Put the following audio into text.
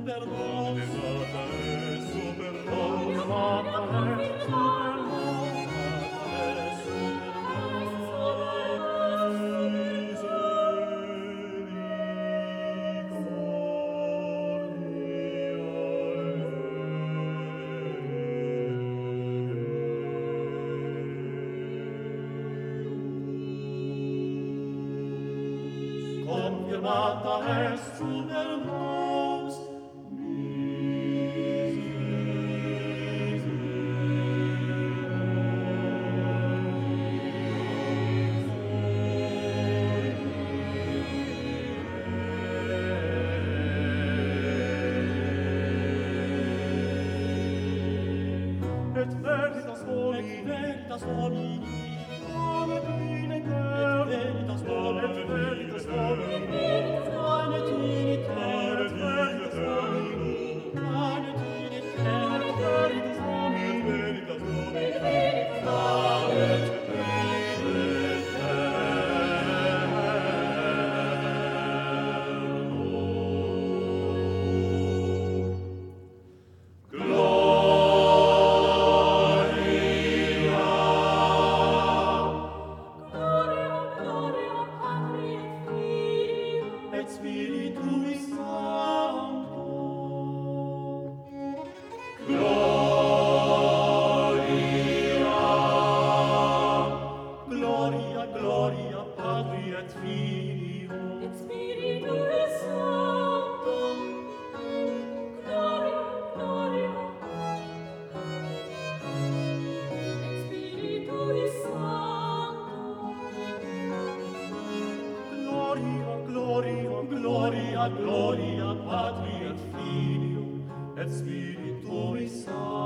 super nos, confirmata est super nos, confirmata est super nos, et veritas Domini, et veritas Domini, amet in aeternum, et veritas Domini, et veritas Domini, amet in aeternum, et veritas Domini, amet in aeternum, et veritas Domini, et veritas Domini, amet et Spiritui Sancto. Gloria, gloria Patri et Filio et Spiritui Sancto. Gloria, gloria et Spiritui Sancto. Gloria, gloria, gloria, gloria Patri et Filio et Spiritui Sancto.